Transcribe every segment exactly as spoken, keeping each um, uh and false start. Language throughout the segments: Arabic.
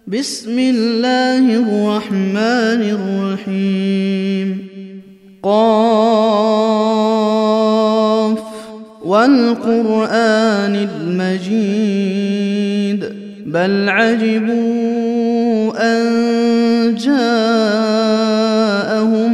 بسم الله الرحمن الرحيم قاف والقرآن المجيد بل عجبوا أن جاءهم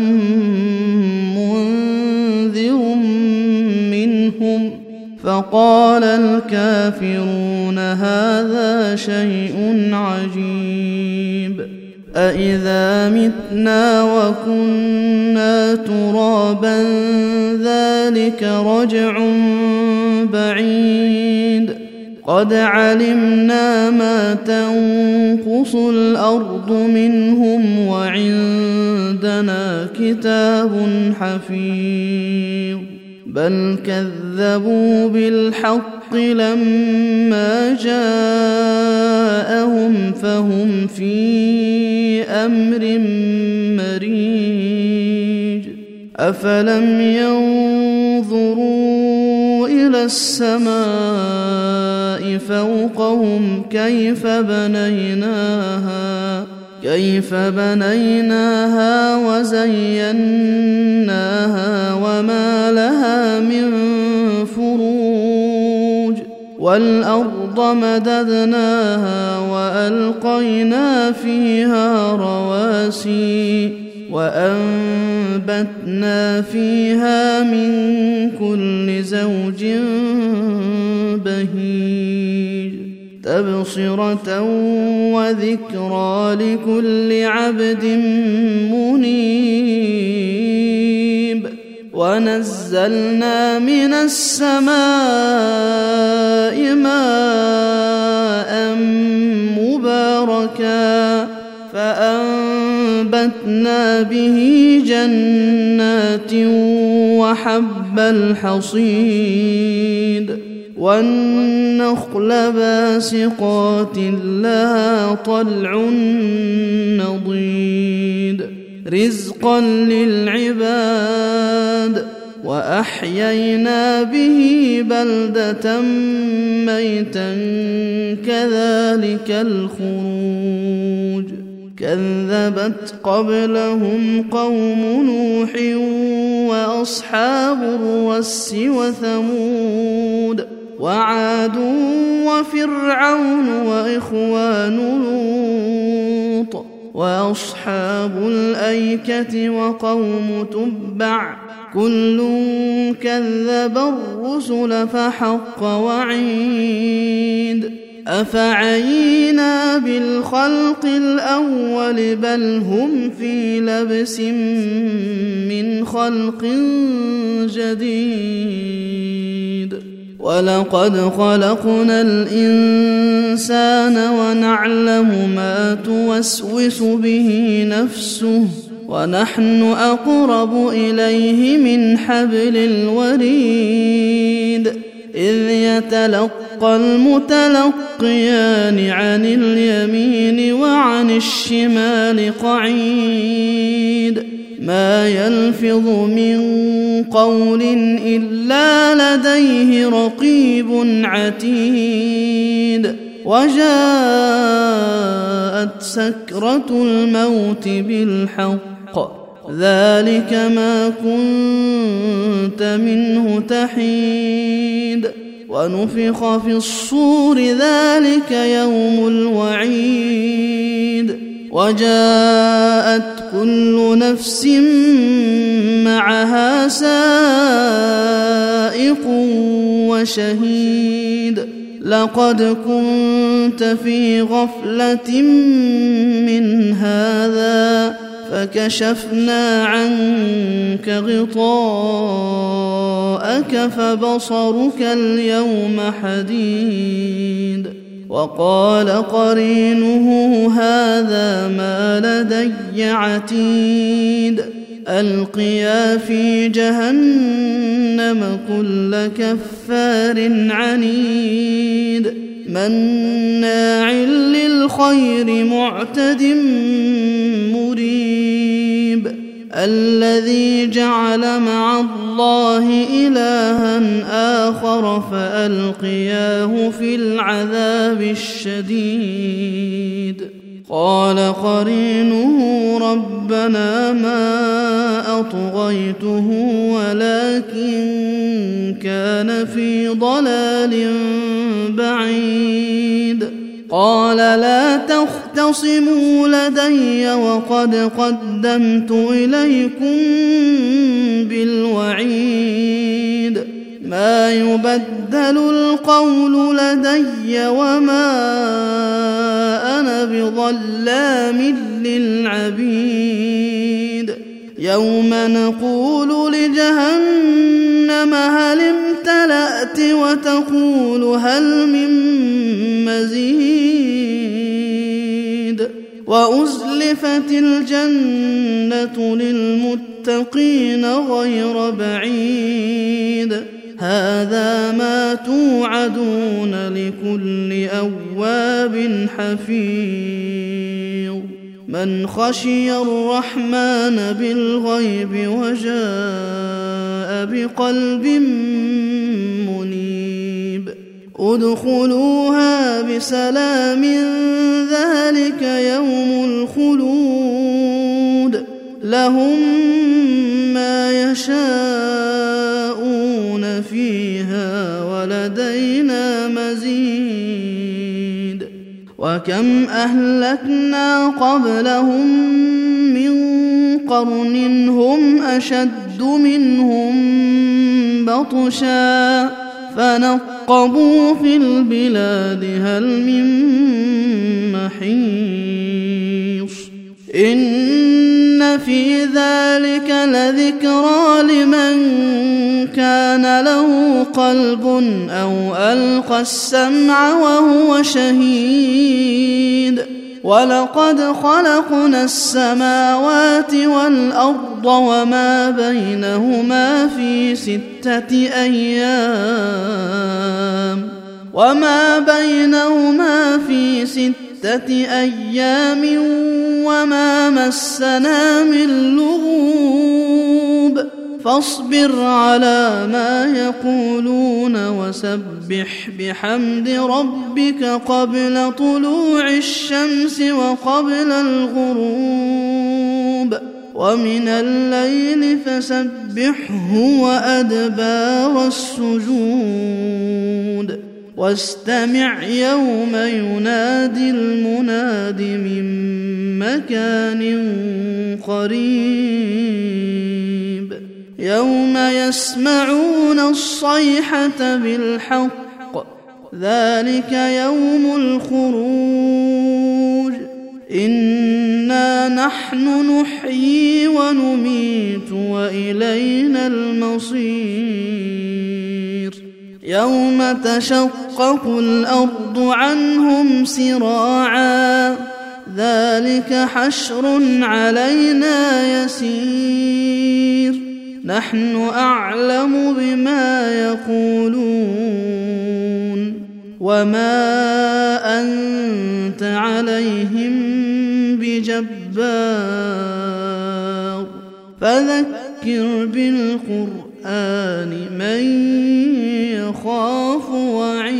منذر منهم فقال الكافرون هذا شيء عجيب أإذا متنا وكنا ترابا ذلك رجع بعيد قد علمنا ما تنقص الأرض منهم وعندنا كتاب حفيظ بل كذبوا بالحق لما جاءهم فهم في أمر مريج أفلم ينظروا إلى السماء فوقهم كيف بنيناها كيف بنيناها وزيناها وما لها من فروج والأرض مددناها وألقينا فيها رواسي وأنبتنا فيها من كل زوج بهيج تبصرة وذكرى لكل عبد منيب ونزلنا من السماء ماء مباركا فأنبتنا به جنات وحب الحصيد والنخل باسقات لها طلع نضيد رزقا للعباد وأحيينا به بلدة ميتا كذلك الخروج كذبت قبلهم قوم نوح وأصحاب الرس وثمود وعاد وفرعون وإخوان لوط وأصحاب الأيكة وقوم تبع كل كذب الرسل فحق وعيد أفعينا بالخلق الأول بل هم في لبس من خلق جديد ولقد خلقنا الإنسان ونعلم ما توسوس به نفسه ونحن أقرب إليه من حبل الوريد إذ يتلقى المتلقيان عن اليمين وعن الشمال قعيد ما يلفظ من قول إلا لديه رقيب عتيد وجاءت سكرة الموت بالحق ذلك ما كنت منه تحيد ونفخ في الصور ذلك يوم الوعيد وجاءت كل نفس معها سائق وشهيد لقد كنت في غفلة من هذا فكشفنا عنك غطاءك فبصرك اليوم حديد وقال قرينه هذا ما لدي عتيد ألقيا في جهنم كل كفار عنيد مناع للخير معتد مريب الذي جعل مع الله إلها آخر فألقياه في العذاب الشديد قال قرينه ربنا ما أطغيته ولكن كان في ضلال بعيد. قال لا تختصموا لدي وقد قدمت إليكم بالوعيد. ما يبدل القول لدي وما أنا بظلام للعبيد. يوم نقول لجهنم هل امتلأت وتقول هل من مزيد. وأزلفت الجنة للمتقين غير بعيد. هذا ما توعدون لكل أواب حفيظ. من خشي الرحمن بالغيب وجاء بقلب منيب. ادخلوها بسلام ذلك يوم الخلود. لهم ما يشاءون فيها ولدينا مزيد. وكم أهلكنا قبلهم من قرن هم أشد منهم بطشا فنقبوا في البلاد هل من محيص. إن في ذلك لذكرى لمن كان له قلب أو ألقى السمع وهو شهيد. ولقد خلقنا السماوات والأرض وما بينهما في ستة أيام وما بينهما في ستة أيام وما مسنا من لغوب. فاصبر على ما يقولون وسبح بحمد ربك قبل طلوع الشمس وقبل الغروب ومن الليل فسبحه وأدبار السجود. واستمع يوم ينادي المناد من مكان قريب. يوم يسمعون الصيحة بالحق ذلك يوم الخروج. إنا نحن نحيي ونميت وإلينا المصير. يوم تشقق الأرض عنهم سراعا ذلك حشر علينا يسير. نحن أعلم بما يقولون وما أنت عليهم بجبار. فذكر بالقرآن من يخاف وعيد.